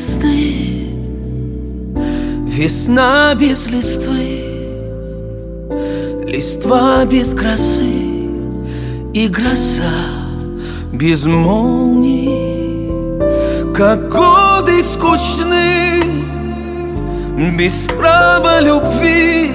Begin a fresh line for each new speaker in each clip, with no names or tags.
весны, весна без листвы, листва без красы и гроза без молний. Как годы скучны, без права любви,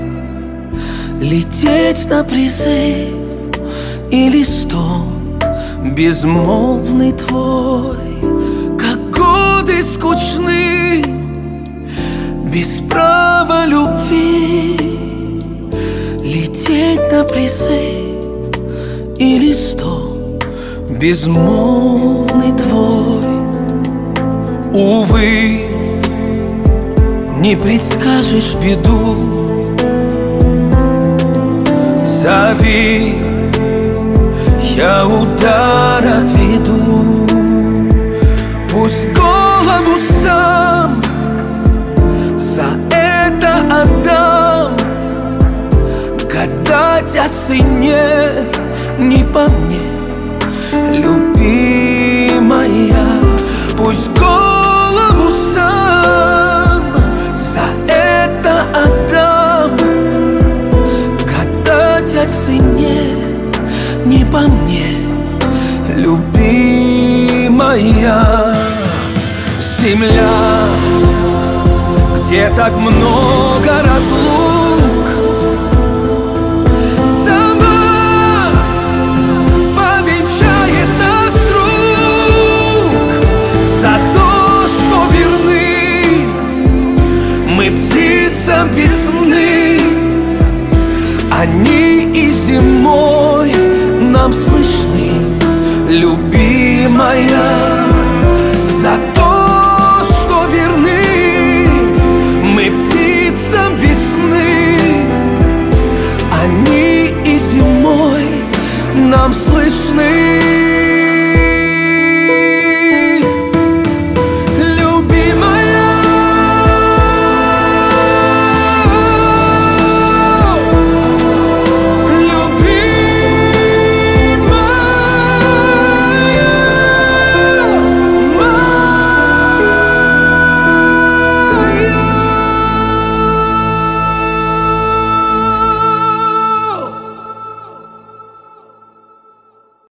лететь на призыв или стон безмолвный твой. Как годы скучны, без права любви, лететь на призыв или стон безмолвный твой. Увы, не предскажешь беду, зови, я удар отведу. Пусть голову сам за это отдам. Гадать о цене не по мне, любимая. Пусть голову сам за это отдам. Гадать о цене не по мне, любимая. Земля, где так много разлук, сама повенчает нас друг. За то, что верны мы птицам весны, они и зимой нам слышны, любимая.